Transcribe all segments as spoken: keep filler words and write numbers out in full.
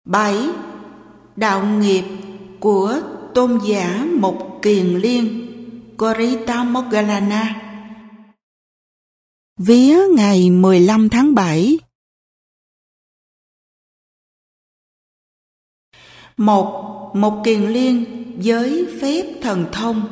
bảy. Đạo nghiệp của tôn giả Mục Kiền Liên Gorita Moggallana. Vía ngày mười lăm tháng bảy. Một. Mục Kiền Liên với phép thần thông.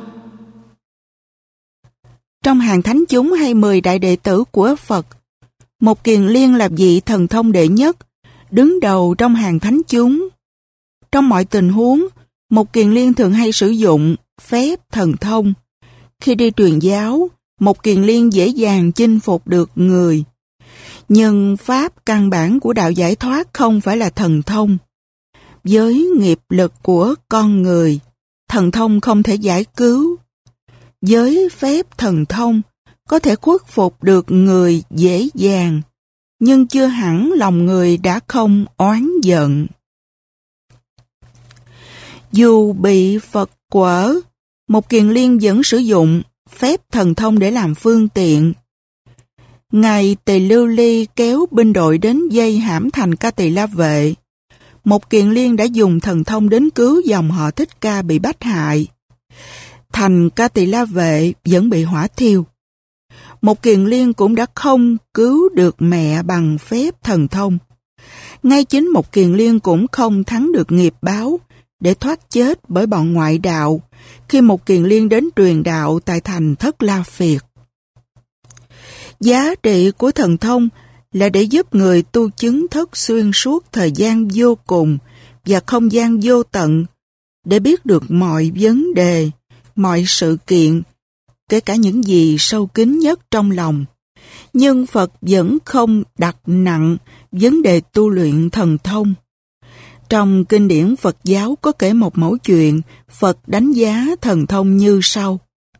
Trong hàng thánh chúng hay mười đại đệ tử của Phật, Mục Kiền Liên là vị thần thông đệ nhất, đứng đầu trong hàng thánh chúng. Trong mọi tình huống, Mục Kiền Liên thường hay sử dụng phép thần thông. Khi đi truyền giáo, Mục Kiền Liên dễ dàng chinh phục được người. Nhưng pháp căn bản của đạo giải thoát không phải là thần thông. Với nghiệp lực của con người, thần thông không thể giải cứu. Với phép thần thông, có thể khuất phục được người dễ dàng, nhưng chưa hẳn lòng người đã không oán giận. Dù bị Phật quở, Mục Kiền Liên vẫn sử dụng phép thần thông để làm phương tiện. Ngày Tỳ Lưu Ly kéo binh đội đến vây hãm thành Ca Tỳ La Vệ, Mục Kiền Liên đã dùng thần thông đến cứu dòng họ Thích Ca bị bách hại. Thành Ca Tỳ La Vệ vẫn bị hỏa thiêu. Mục Kiền Liên cũng đã không cứu được mẹ bằng phép thần thông. Ngay chính Mục Kiền Liên cũng không thắng được nghiệp báo để thoát chết bởi bọn ngoại đạo khi Mục Kiền Liên đến truyền đạo tại thành Thất La Phiệt. Giá trị của thần thông là để giúp người tu chứng thất xuyên suốt thời gian vô cùng và không gian vô tận, để biết được mọi vấn đề, mọi sự kiện, kể cả những gì sâu kín nhất trong lòng. Nhưng Phật vẫn không đặt nặng vấn đề tu luyện thần thông. Trong kinh điển Phật giáo có kể một mẩu chuyện Phật đánh giá thần thông như sau.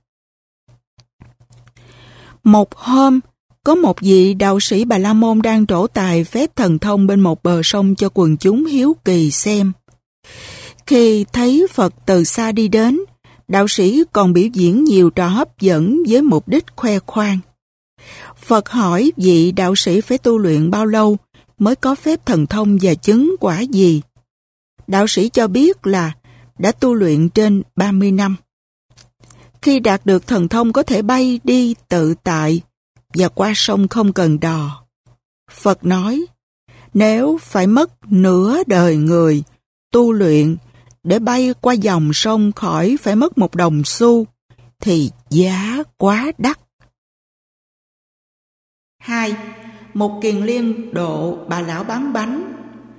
Một hôm, có một vị đạo sĩ Bà La Môn đang trổ tài phép thần thông bên một bờ sông cho quần chúng hiếu kỳ xem. Khi thấy Phật từ xa đi đến, đạo sĩ còn biểu diễn nhiều trò hấp dẫn với mục đích khoe khoang. Phật hỏi vị đạo sĩ phải tu luyện bao lâu mới có phép thần thông và chứng quả gì. Đạo sĩ cho biết là đã tu luyện trên ba mươi năm. Khi đạt được thần thông có thể bay đi tự tại và qua sông không cần đò. Phật nói, nếu phải mất nửa đời người tu luyện để bay qua dòng sông khỏi phải mất một đồng xu, thì giá quá đắt. Hai. Mục Kiền Liên độ bà lão bán bánh.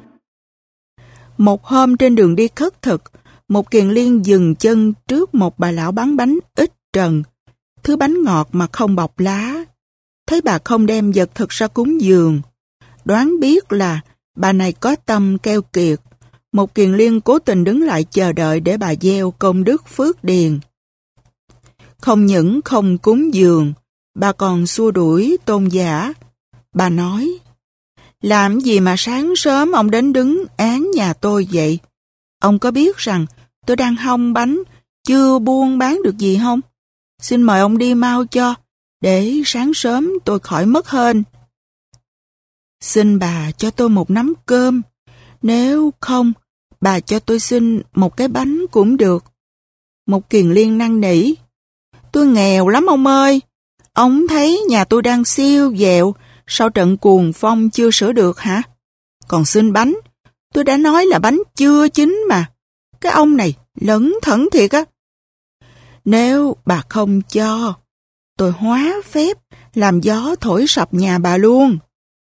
Một hôm trên đường đi khất thực, Mục Kiền Liên dừng chân trước một bà lão bán bánh ít trần, thứ bánh ngọt mà không bọc lá. Thấy bà không đem vật thực ra cúng dường, đoán biết là bà này có tâm keo kiệt. Mục Kiền Liên cố tình đứng lại chờ đợi để bà gieo công đức phước điền. Không những không cúng dường, bà còn xua đuổi tôn giả. Bà nói, làm gì mà sáng sớm ông đến đứng án nhà tôi vậy? Ông có biết rằng tôi đang hong bánh, chưa buôn bán được gì không? Xin mời ông đi mau cho, để sáng sớm tôi khỏi mất hên. Xin bà cho tôi một nắm cơm, nếu không, bà cho tôi xin một cái bánh cũng được. Mục Kiền Liên năn nỉ, tôi nghèo lắm ông ơi. Ông thấy nhà tôi đang siêu vẹo sau trận cuồng phong chưa sửa được hả? Còn xin bánh, tôi đã nói là bánh chưa chín mà. Cái ông này lẩn thẩn thiệt á. Nếu bà không cho, tôi hóa phép làm gió thổi sập nhà bà luôn.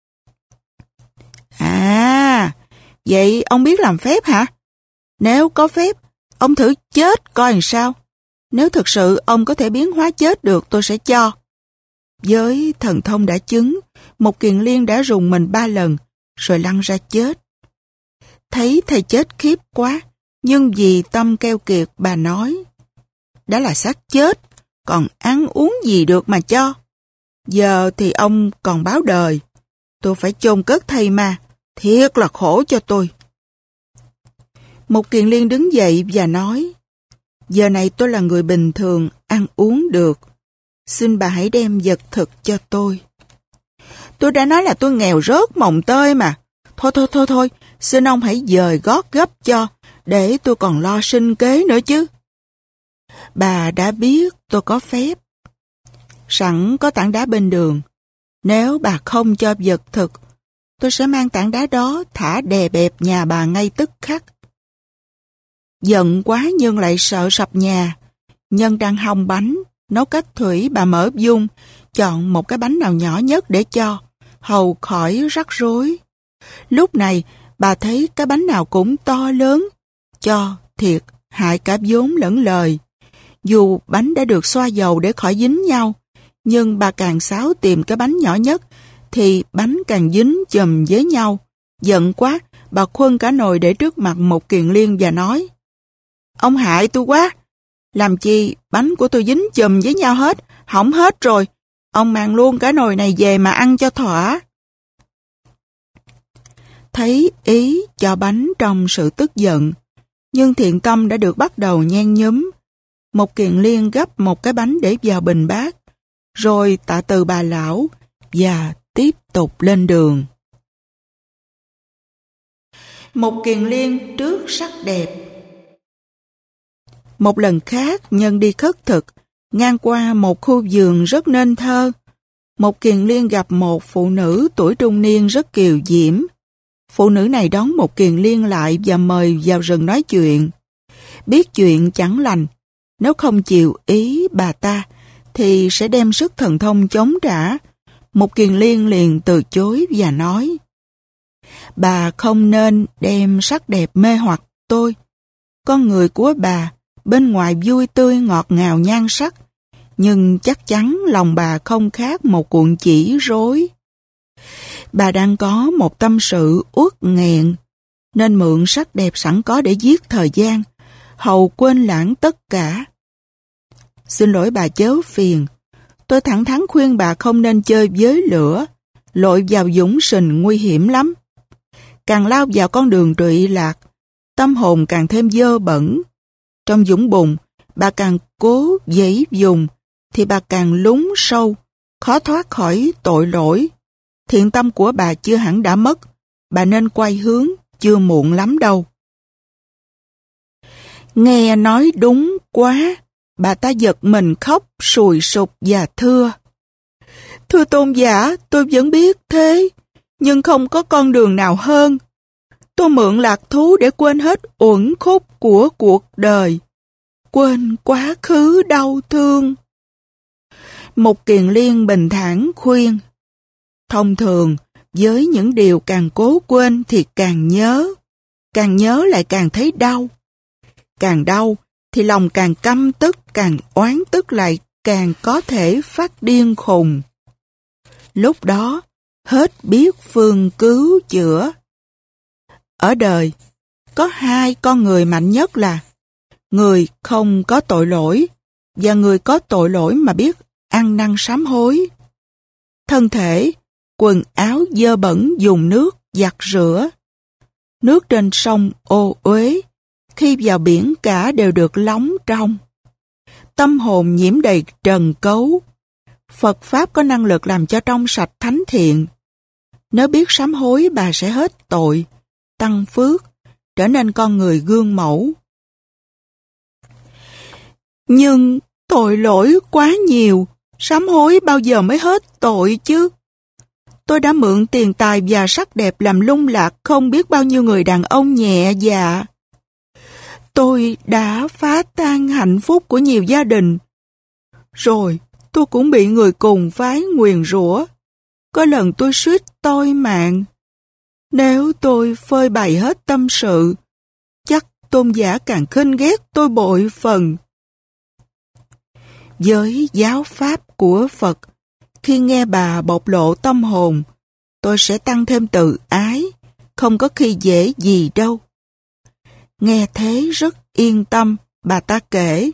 À, vậy ông biết làm phép hả? Nếu có phép, ông thử chết coi làm sao. Nếu thực sự ông có thể biến hóa chết được, tôi sẽ cho. Với thần thông đã chứng, Mục Kiền Liên đã rùng mình ba lần, rồi lăn ra chết. Thấy thầy chết khiếp quá, nhưng vì tâm keo kiệt bà nói, đã là xác chết, còn ăn uống gì được mà cho. Giờ thì ông còn báo đời, tôi phải chôn cất thầy mà, thiệt là khổ cho tôi. Mục Kiền Liên đứng dậy và nói, giờ này tôi là người bình thường, ăn uống được. Xin bà hãy đem vật thực cho tôi. Tôi đã nói là tôi nghèo rớt mồng tơi mà. Thôi thôi thôi thôi, xin ông hãy dời gót gấp cho, để tôi còn lo sinh kế nữa chứ. Bà đã biết tôi có phép. Sẵn có tảng đá bên đường, nếu bà không cho vật thực, tôi sẽ mang tảng đá đó thả đè bẹp nhà bà ngay tức khắc. Giận quá nhưng lại sợ sập nhà. Nhân đang hong bánh, nấu cách thủy, bà mở dung, chọn một cái bánh nào nhỏ nhất để cho, hầu khỏi rắc rối. Lúc này, bà thấy cái bánh nào cũng to lớn, cho, thiệt, hại cả vốn lẫn lời. Dù bánh đã được xoa dầu để khỏi dính nhau, nhưng bà càng xáo tìm cái bánh nhỏ nhất, thì bánh càng dính chùm với nhau. Giận quá, bà khuân cả nồi để trước mặt một Kiền Liên và nói: Ông hại tôi quá, làm chi bánh của tôi dính chùm với nhau hết, hỏng hết rồi. Ông mang luôn cả nồi này về mà ăn cho thỏa. Thấy ý cho bánh trong sự tức giận, nhưng thiện tâm đã được bắt đầu nhen nhúm. Một Kiền Liên gấp một cái bánh để vào bình bát, rồi tạ từ bà lão và tiếp tục lên đường. Một Kiền Liên trước sắc đẹp. Một lần khác, Nhân đi khất thực, ngang qua một khu vườn rất nên thơ. Một Kiền Liên gặp một phụ nữ tuổi trung niên rất kiều diễm. Phụ nữ này đón một Kiền Liên lại và mời vào rừng nói chuyện. Biết chuyện chẳng lành, nếu không chịu ý bà ta, thì sẽ đem sức thần thông chống trả. Một Kiền Liên liền từ chối và nói: Bà không nên đem sắc đẹp mê hoặc tôi. Con người của bà bên ngoài vui tươi ngọt ngào nhan sắc, nhưng chắc chắn lòng bà không khác một cuộn chỉ rối. Bà đang có một tâm sự uất nghẹn, nên mượn sắc đẹp sẵn có để giết thời gian, hầu quên lãng tất cả. Xin lỗi bà chớ phiền, tôi thẳng thắn khuyên bà không nên chơi với lửa, lội vào dũng sình nguy hiểm lắm. Càng lao vào con đường trụy lạc, tâm hồn càng thêm dơ bẩn. Trong dũng bùn, bà càng cố giãy dùng, thì bà càng lún sâu, khó thoát khỏi tội lỗi. Thiện tâm của bà chưa hẳn đã mất, bà nên quay hướng, chưa muộn lắm đâu. Nghe nói đúng quá, bà ta giật mình khóc sùi sụp và thưa: Thưa tôn giả, tôi vẫn biết thế, nhưng không có con đường nào hơn. Tôi mượn lạc thú để quên hết uẩn khúc của cuộc đời, quên quá khứ đau thương. Một Kiền Liên bình thản khuyên: Thông thường, với những điều càng cố quên thì càng nhớ, càng nhớ lại càng thấy đau. Càng đau thì lòng càng căm tức, càng oán tức lại càng có thể phát điên khùng. Lúc đó, hết biết phương cứu chữa. Ở đời, có hai con người mạnh nhất là người không có tội lỗi và người có tội lỗi mà biết ăn năn sám hối. Thân thể, quần áo dơ bẩn dùng nước giặt rửa. Nước trên sông ô uế, khi vào biển cả đều được lóng trong. Tâm hồn nhiễm đầy trần cấu. Phật Pháp có năng lực làm cho trong sạch thánh thiện. Nếu biết sám hối, bà sẽ hết tội, tăng phước, trở nên con người gương mẫu. Nhưng tội lỗi quá nhiều, sám hối bao giờ mới hết tội chứ? Tôi đã mượn tiền tài và sắc đẹp làm lung lạc không biết bao nhiêu người đàn ông nhẹ dạ. Tôi đã phá tan hạnh phúc của nhiều gia đình. Rồi tôi cũng bị người cùng phái nguyền rủa. Có lần tôi suýt tôi mạng. Nếu tôi phơi bày hết tâm sự, chắc tôn giả càng khinh ghét tôi bội phần. Với giáo pháp của Phật, khi nghe bà bộc lộ tâm hồn, tôi sẽ tăng thêm tự ái, không có khi dễ gì đâu. Nghe thế rất yên tâm, bà ta kể.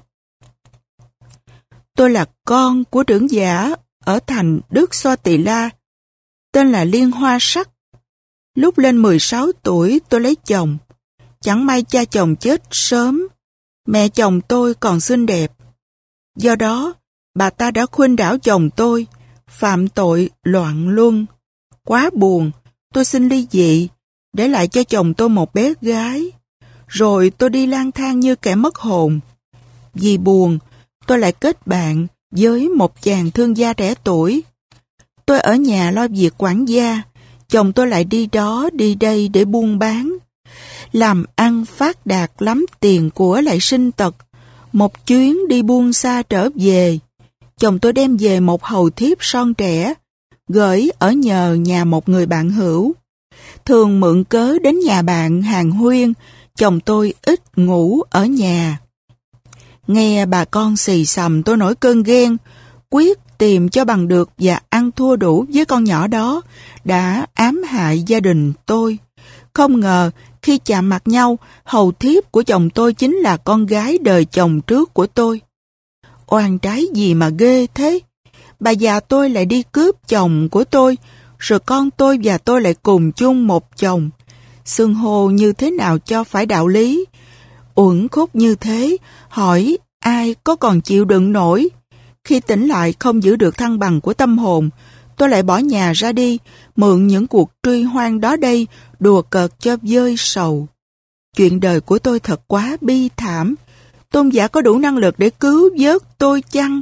Tôi là con của trưởng giả ở thành Đức Xoa Tỳ La, tên là Liên Hoa Sắc. Lúc lên mười sáu tuổi tôi lấy chồng. Chẳng may cha chồng chết sớm, mẹ chồng tôi còn xinh đẹp. Do đó, bà ta đã khuynh đảo chồng tôi, phạm tội loạn luân. Quá buồn, tôi xin ly dị để lại cho chồng tôi một bé gái. Rồi tôi đi lang thang như kẻ mất hồn. Vì buồn, tôi lại kết bạn với một chàng thương gia trẻ tuổi. Tôi ở nhà lo việc quản gia, chồng tôi lại đi đó đi đây để buôn bán. Làm ăn phát đạt lắm, tiền của lại sinh tật. Một chuyến đi buôn xa trở về, chồng tôi đem về một hầu thiếp son trẻ, gửi ở nhờ nhà một người bạn hữu. Thường mượn cớ đến nhà bạn hàng huyên, chồng tôi ít ngủ ở nhà. Nghe bà con xì xầm tôi nổi cơn ghen, quyết tìm cho bằng được và ăn thua đủ với con nhỏ đó, đã ám hại gia đình tôi. Không ngờ, khi chạm mặt nhau, hầu thiếp của chồng tôi chính là con gái đời chồng trước của tôi. Oan trái gì mà ghê thế? Bà già tôi lại đi cướp chồng của tôi, rồi con tôi và tôi lại cùng chung một chồng. Xưng hô như thế nào cho phải đạo lý? Uẩn khúc như thế, hỏi ai có còn chịu đựng nổi? Khi tỉnh lại không giữ được thăng bằng của tâm hồn, tôi lại bỏ nhà ra đi, mượn những cuộc truy hoang đó đây, đùa cợt cho vơi sầu. Chuyện đời của tôi thật quá bi thảm. Tôn giả có đủ năng lực để cứu vớt tôi chăng?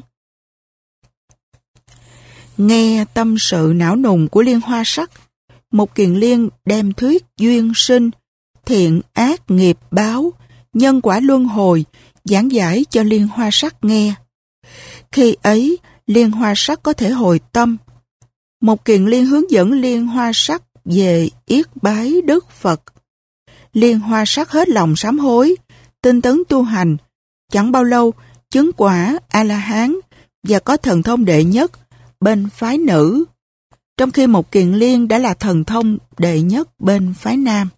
Nghe tâm sự não nùng của Liên Hoa Sắc, Mục Kiền Liên đem thuyết duyên sinh, thiện ác nghiệp báo, nhân quả luân hồi, giảng giải cho Liên Hoa Sắc nghe. Khi ấy, Liên Hoa Sắc có thể hồi tâm. Mục Kiền Liên hướng dẫn Liên Hoa Sắc về yết bái Đức Phật. Liên Hoa Sắc hết lòng sám hối, tinh tấn tu hành, chẳng bao lâu chứng quả A-la-hán và có thần thông đệ nhất bên phái nữ, trong khi Mục Kiền Liên đã là thần thông đệ nhất bên phái nam.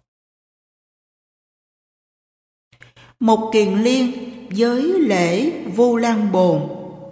Mục Kiền Liên với lễ Vu Lan Bồn.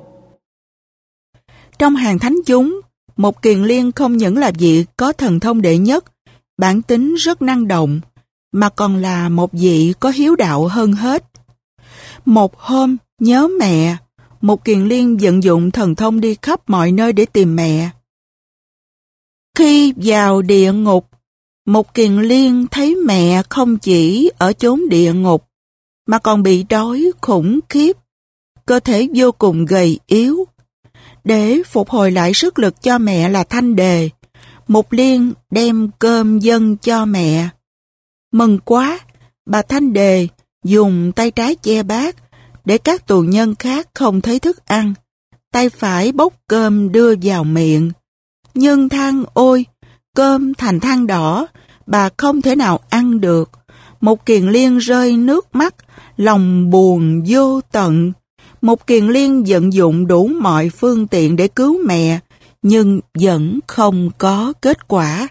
Trong hàng thánh chúng, Mục Kiền Liên không những là vị có thần thông đệ nhất, bản tính rất năng động, mà còn là một vị có hiếu đạo hơn hết. Một hôm, nhớ mẹ, Mục Kiền Liên vận dụng thần thông đi khắp mọi nơi để tìm mẹ. Khi vào địa ngục, Mục Kiền Liên thấy mẹ không chỉ ở chốn địa ngục, mà còn bị đói khủng khiếp, cơ thể vô cùng gầy yếu. Để phục hồi lại sức lực cho mẹ là thanh đề, Mục Liên đem cơm dâng cho mẹ. Mừng quá, bà thanh đề dùng tay trái che bát để các tù nhân khác không thấy thức ăn, tay phải bốc cơm đưa vào miệng. Nhưng than ôi, cơm thành than đỏ, bà không thể nào ăn được. Mục Kiền Liên rơi nước mắt, lòng buồn vô tận. Mục Kiền Liên vận dụng đủ mọi phương tiện để cứu mẹ, nhưng vẫn không có kết quả.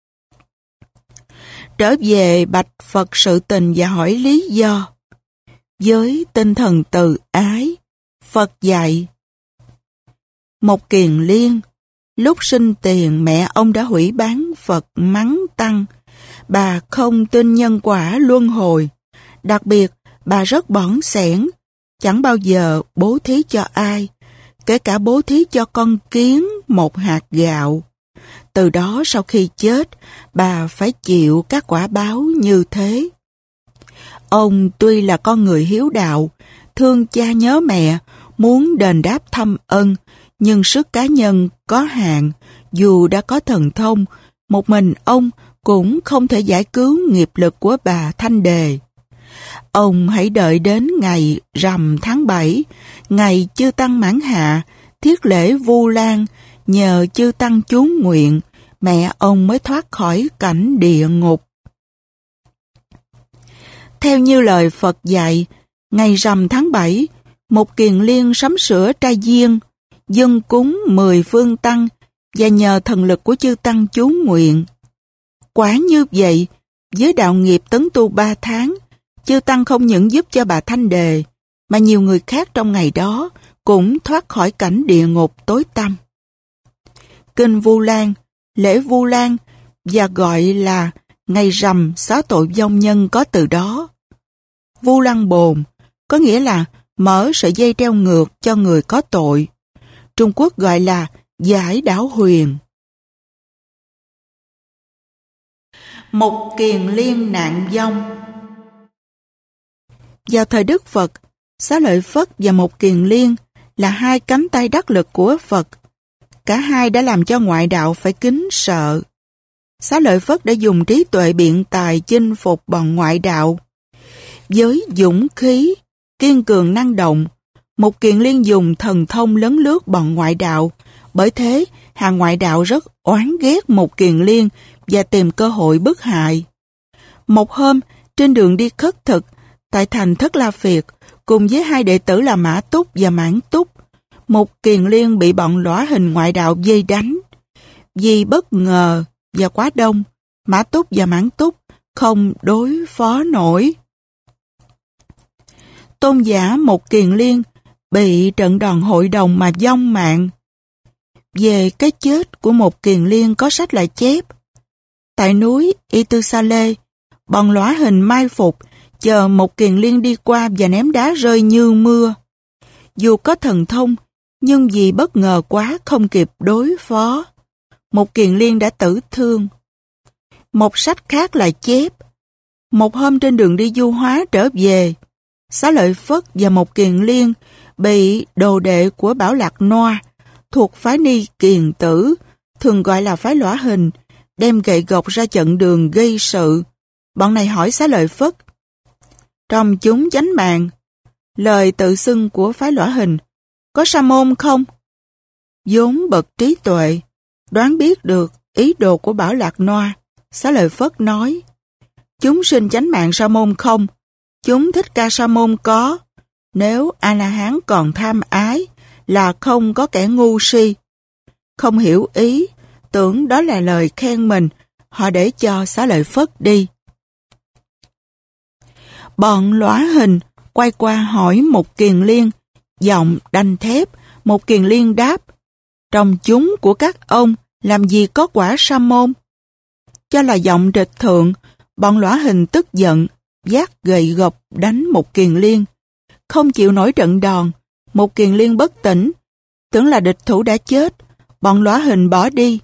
Trở về bạch Phật sự tình và hỏi lý do. Với tinh thần từ ái, Phật dạy: Mục Kiền Liên, lúc sinh tiền mẹ ông đã hủy bán Phật mắng tăng. Bà không tin nhân quả luân hồi. Đặc biệt, bà rất bỏng sẻn, chẳng bao giờ bố thí cho ai, kể cả bố thí cho con kiến một hạt gạo. Từ đó sau khi chết, bà phải chịu các quả báo như thế. Ông tuy là con người hiếu đạo, thương cha nhớ mẹ, muốn đền đáp thâm ân, nhưng sức cá nhân có hạn, dù đã có thần thông, một mình ông cũng không thể giải cứu nghiệp lực của bà Thanh Đề. Ông hãy đợi đến ngày rằm tháng bảy, ngày chư tăng mãn hạ, thiết lễ Vu Lan, nhờ chư tăng chú nguyện, mẹ ông mới thoát khỏi cảnh địa ngục. Theo như lời Phật dạy, ngày rằm tháng bảy, Mục Kiền Liên sắm sửa trai diên, dâng cúng mười phương tăng và nhờ thần lực của chư tăng chú nguyện. Quả như vậy, với đạo nghiệp tấn tu ba tháng, chư tăng không những giúp cho bà Thanh Đề, mà nhiều người khác trong ngày đó cũng thoát khỏi cảnh địa ngục tối tăm. Kinh Vu Lan, lễ Vu Lan và gọi là ngày rằm xóa tội vong nhân có từ đó. Vu Lan Bồn có nghĩa là mở sợi dây treo ngược cho người có tội. Trung Quốc gọi là giải đảo huyền. Một kiền liên nạn vong. Vào thời Đức Phật, Xá Lợi Phất và Một Kiền Liên là hai cánh tay đắc lực của Phật. Cả hai đã làm cho ngoại đạo phải kính sợ. Xá Lợi Phất đã dùng trí tuệ biện tài chinh phục bọn ngoại đạo. Với dũng khí, kiên cường năng động, Một Kiền Liên dùng thần thông lấn lướt bọn ngoại đạo. Bởi thế, hàng ngoại đạo rất oán ghét Một Kiền Liên và tìm cơ hội bức hại. Một hôm, trên đường đi khất thực, tại thành Thất La Phiệt, cùng với hai đệ tử là Mã Túc và Mãn Túc, Một Kiền Liên bị bọn lõa hình ngoại đạo vây đánh. Vì bất ngờ và quá đông, Mã Túc và Mãn Túc không đối phó nổi. Tôn giả Một Kiền Liên bị trận đòn hội đồng mà vong mạng. Về cái chết của Một Kiền Liên có sách lại chép. Tại núi Y Tư Sa Lê, bọn lõa hình mai phục, chờ Một Kiền Liên đi qua và ném đá rơi như mưa. Dù có thần thông, nhưng vì bất ngờ quá không kịp đối phó, Một Kiền Liên đã tử thương. Một sách khác lại chép, một hôm trên đường đi du hóa trở về, Xá Lợi Phất và Một Kiền Liên bị đồ đệ của Bảo Lạc Noa thuộc phái Ni Kiền Tử, thường gọi là phái lõa hình, đem gậy gộc ra chặn đường gây sự. Bọn này hỏi Xá Lợi Phất, trong chúng chánh mạng, lời tự xưng của phái lõa hình, có sa môn không? Vốn bậc trí tuệ, đoán biết được ý đồ của Bảo Lạc Noa, Xá Lợi Phất nói, chúng sinh chánh mạng sa môn không, chúng Thích Ca Sa môn có, nếu A-la-hán còn tham ái, là không có kẻ ngu si. Không hiểu ý, tưởng đó là lời khen mình, họ để cho Xá Lợi Phất đi. Bọn lõa hình quay qua hỏi Một Kiền Liên, giọng đanh thép. Một Kiền Liên đáp, trong chúng của các ông làm gì có quả sa môn. Cho là giọng địch thượng, bọn lõa hình tức giận, vác gậy gộc đánh Một Kiền Liên. Không chịu nổi trận đòn, Một Kiền Liên bất tỉnh, tưởng là địch thủ đã chết, bọn lõa hình bỏ đi.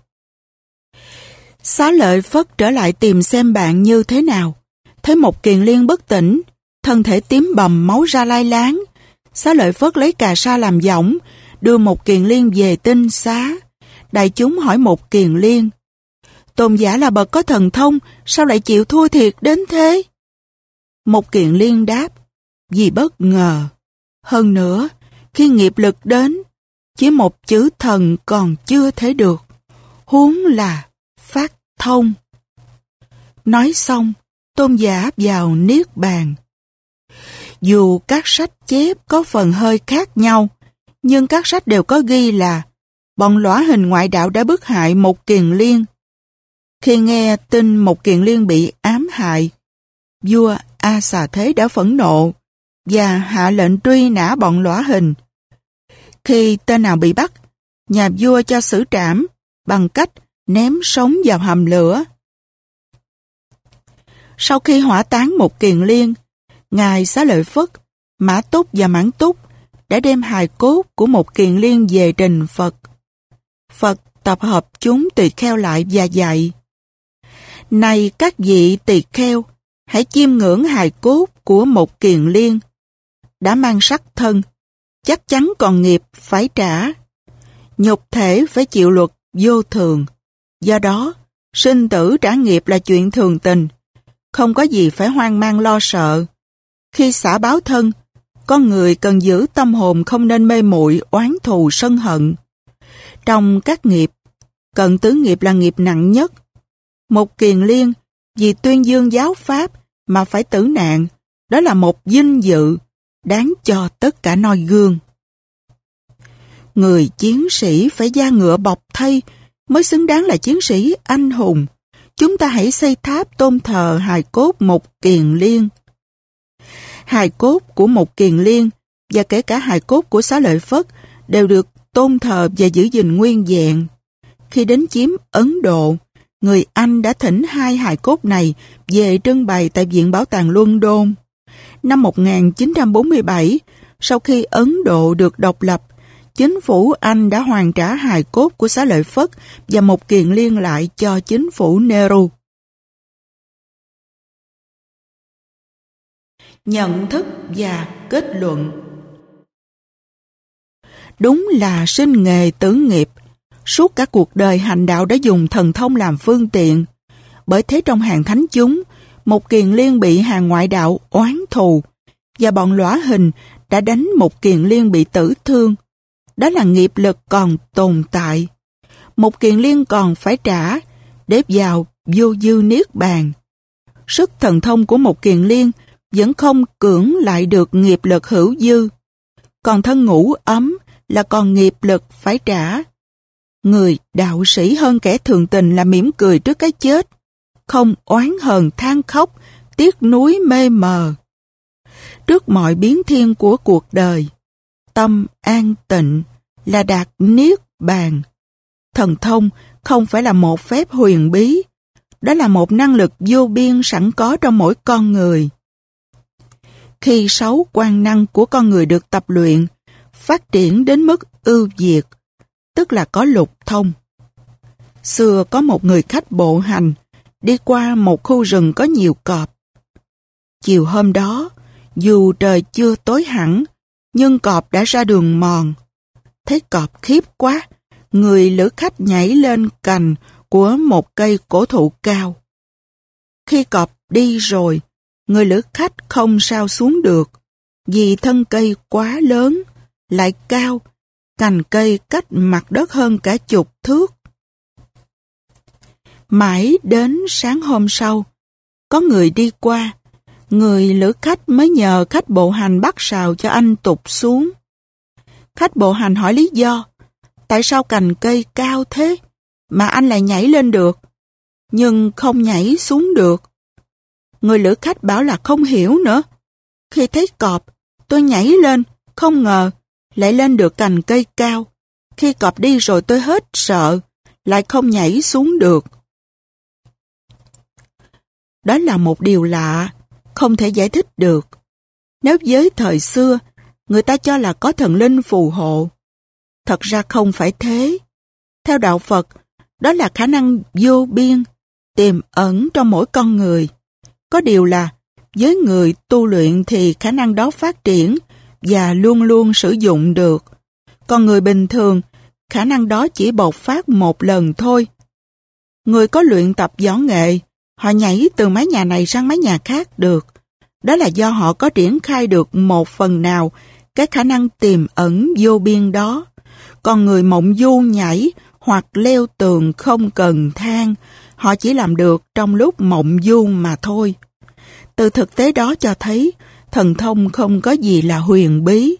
Xá Lợi Phất trở lại tìm xem bạn như thế nào, thấy Một Kiền Liên bất tỉnh, thân thể tím bầm máu ra lai láng. Xá Lợi Phất lấy cà sa làm võng, đưa Một Kiền Liên về tinh xá. Đại chúng hỏi Một Kiền Liên, tôn giả là bậc có thần thông, sao lại chịu thua thiệt đến thế? Một Kiền Liên đáp, vì bất ngờ. Hơn nữa, khi nghiệp lực đến, chỉ một chữ thần còn chưa thể được, huống là phát thông. Nói xong, tôn giả vào niết bàn. Dù các sách chép có phần hơi khác nhau, nhưng các sách đều có ghi là bọn lõa hình ngoại đạo đã bức hại Một Kiền Liên. Khi nghe tin Một Kiền Liên bị ám hại, vua A Xà Thế đã phẫn nộ và hạ lệnh truy nã bọn lõa hình. Khi tên nào bị bắt, nhà vua cho xử trảm bằng cách ném sống vào hầm lửa. Sau khi hỏa táng Một Kiền Liên, ngài Xá Lợi Phất, Mã Túc và Mãn Túc đã đem hài cốt của Một Kiền Liên về trình Phật. Phật tập hợp chúng tỳ kheo lại và dạy, này các vị tỳ kheo, hãy chiêm ngưỡng hài cốt của Một Kiền Liên. Đã mang sắc thân, chắc chắn còn nghiệp phải trả. Nhục thể phải chịu luật vô thường. Do đó, sinh tử trả nghiệp là chuyện thường tình, không có gì phải hoang mang lo sợ. Khi xả báo thân, con người cần giữ tâm hồn không nên mê muội oán thù sân hận. Trong các nghiệp, cận tứ nghiệp là nghiệp nặng nhất. Một Kiền Liên vì tuyên dương giáo pháp mà phải tử nạn, đó là một vinh dự đáng cho tất cả noi gương. Người chiến sĩ phải da ngựa bọc thây mới xứng đáng là chiến sĩ anh hùng. Chúng ta hãy xây tháp tôn thờ hài cốt Một Kiền Liên. Hài cốt của Một Kiền Liên và kể cả hài cốt của Xá Lợi Phất đều được tôn thờ và giữ gìn nguyên vẹn. Khi đến chiếm Ấn Độ, người Anh đã thỉnh hai hài cốt này về trưng bày tại Viện Bảo tàng London. Năm một nghìn chín trăm bốn mươi bảy, sau khi Ấn Độ được độc lập, chính phủ Anh đã hoàn trả hài cốt của Xá Lợi Phất và Một Kiền Liên lại cho chính phủ Nehru. nhận thức và kết luận. Đúng là sinh nghề tử nghiệp, suốt cả cuộc đời hành đạo đã dùng thần thông làm phương tiện. Bởi thế trong hàng thánh chúng, một kiền liên bị hàng ngoại đạo oán thù, và bọn lõa hình đã đánh một kiền liên bị tử thương. Đó là nghiệp lực còn tồn tại. Một kiền liên còn phải trả để vào vô dư niết bàn. Sức thần thông của một kiền liên vẫn không cưỡng lại được nghiệp lực hữu dư. Còn thân ngũ ấm là còn nghiệp lực phải trả. Người đạo sĩ hơn kẻ thường tình là mỉm cười trước cái chết, không oán hờn than khóc, tiếc nuối mê mờ. Trước mọi biến thiên của cuộc đời, tâm an tịnh là đạt niết bàn. Thần thông không phải là một phép huyền bí, đó là một năng lực vô biên sẵn có trong mỗi con người. Khi sáu quan năng của con người được tập luyện, phát triển đến mức ưu việt, tức là có lục thông. Xưa có một người khách bộ hành, đi qua một khu rừng có nhiều cọp. Chiều hôm đó, dù trời chưa tối hẳn, nhưng cọp đã ra đường mòn. Thấy cọp khiếp quá, người lữ khách nhảy lên cành của một cây cổ thụ cao. Khi cọp đi rồi, người lữ khách không sao xuống được, vì thân cây quá lớn, lại cao, cành cây cách mặt đất hơn cả chục thước. Mãi đến sáng hôm sau, có người đi qua, người lữ khách mới nhờ khách bộ hành bắt sào cho anh tụt xuống. Khách bộ hành hỏi lý do, tại sao cành cây cao thế mà anh lại nhảy lên được, nhưng không nhảy xuống được. Người lữ khách bảo là không hiểu nữa. Khi thấy cọp, tôi nhảy lên, không ngờ lại lên được cành cây cao. Khi cọp đi rồi tôi hết sợ, lại không nhảy xuống được. Đó là một điều lạ, không thể giải thích được. Nếu với thời xưa, người ta cho là có thần linh phù hộ. Thật ra không phải thế. Theo đạo Phật, đó là khả năng vô biên, tiềm ẩn trong mỗi con người. Có điều là, với người tu luyện thì khả năng đó phát triển và luôn luôn sử dụng được. Còn người bình thường, khả năng đó chỉ bộc phát một lần thôi. Người có luyện tập võ nghệ, họ nhảy từ mái nhà này sang mái nhà khác được. Đó là do họ có triển khai được một phần nào cái khả năng tiềm ẩn vô biên đó. Còn người mộng du nhảy hoặc leo tường không cần thang, họ chỉ làm được trong lúc mộng du mà thôi. Từ thực tế đó cho thấy, thần thông không có gì là huyền bí.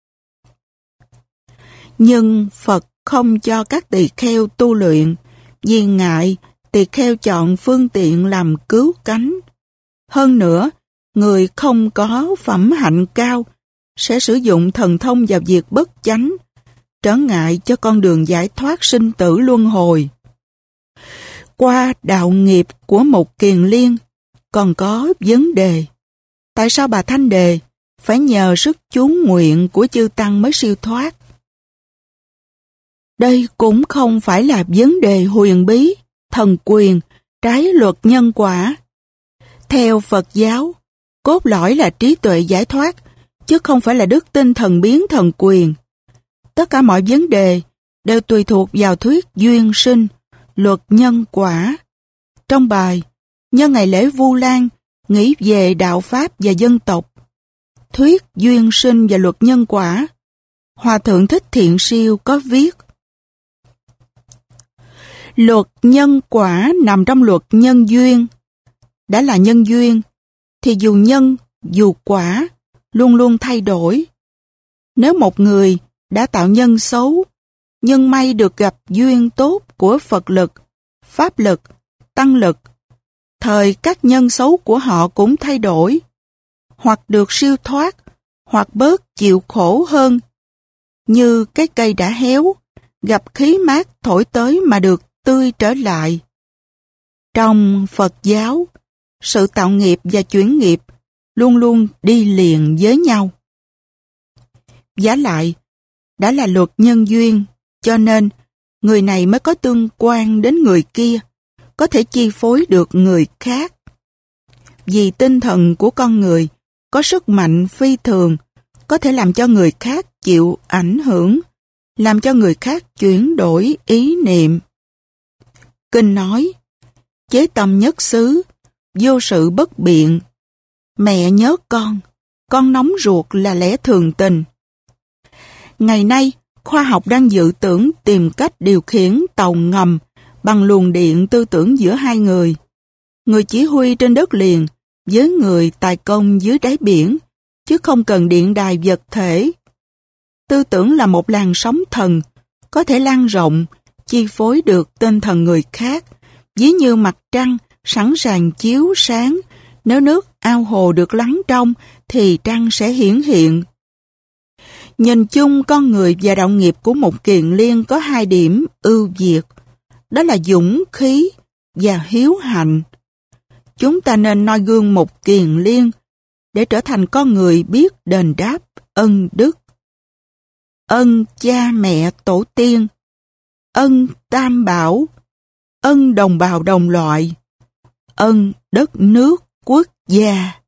Nhưng Phật không cho các tỳ kheo tu luyện, vì ngại tỳ kheo chọn phương tiện làm cứu cánh. Hơn nữa, người không có phẩm hạnh cao sẽ sử dụng thần thông vào việc bất chánh, trở ngại cho con đường giải thoát sinh tử luân hồi. Qua đạo nghiệp của một kiền liên, còn có vấn đề. Tại sao bà Thanh Đề phải nhờ sức chú nguyện của chư Tăng mới siêu thoát? Đây cũng không phải là vấn đề huyền bí, thần quyền, trái luật nhân quả. Theo Phật giáo, cốt lõi là trí tuệ giải thoát, chứ không phải là đức tin thần biến thần quyền. Tất cả mọi vấn đề đều tùy thuộc vào thuyết duyên sinh, luật nhân quả. Trong bài, nhân ngày lễ Vu Lan, nghĩ về đạo Pháp và dân tộc, thuyết duyên sinh và luật nhân quả, Hòa Thượng Thích Thiện Siêu có viết: luật nhân quả nằm trong luật nhân duyên. Đã là nhân duyên, thì dù nhân, dù quả, luôn luôn thay đổi. Nếu một người đã tạo nhân xấu, nhưng may được gặp duyên tốt của Phật lực, Pháp lực, Tăng lực, thời các nhân xấu của họ cũng thay đổi, hoặc được siêu thoát, hoặc bớt chịu khổ hơn. Như cái cây đã héo, gặp khí mát thổi tới mà được tươi trở lại. Trong Phật giáo, sự tạo nghiệp và chuyển nghiệp luôn luôn đi liền với nhau. Vả lại, đã là luật nhân duyên, cho nên người này mới có tương quan đến người kia, có thể chi phối được người khác. Vì tinh thần của con người có sức mạnh phi thường, có thể làm cho người khác chịu ảnh hưởng, làm cho người khác chuyển đổi ý niệm. Kinh nói, chế tâm nhất xứ, vô sự bất biện. Mẹ nhớ con, con nóng ruột là lẽ thường tình. Ngày nay, khoa học đang dự tưởng tìm cách điều khiển tàu ngầm bằng luồng điện tư tưởng giữa hai người. Người chỉ huy trên đất liền với người tài công dưới đáy biển, chứ không cần điện đài vật thể. Tư tưởng là một làn sóng thần, có thể lan rộng, chi phối được tinh thần người khác, ví như mặt trăng sẵn sàng chiếu sáng. Nếu nước ao hồ được lắng trong thì trăng sẽ hiển hiện. Nhìn chung, con người và đạo nghiệp của một kiền liên có hai điểm ưu việt, đó là dũng khí và hiếu hạnh. Chúng ta nên noi gương một kiền liên để trở thành con người biết đền đáp ân đức. Ân cha mẹ tổ tiên, ân tam bảo, ân đồng bào đồng loại, ân đất nước quốc gia.